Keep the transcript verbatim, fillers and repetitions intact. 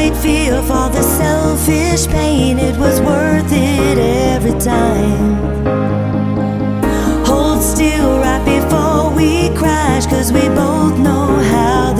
fight fear for the selfish pain. It was worth it every time. Hold still right before we crash, 'cause we both know how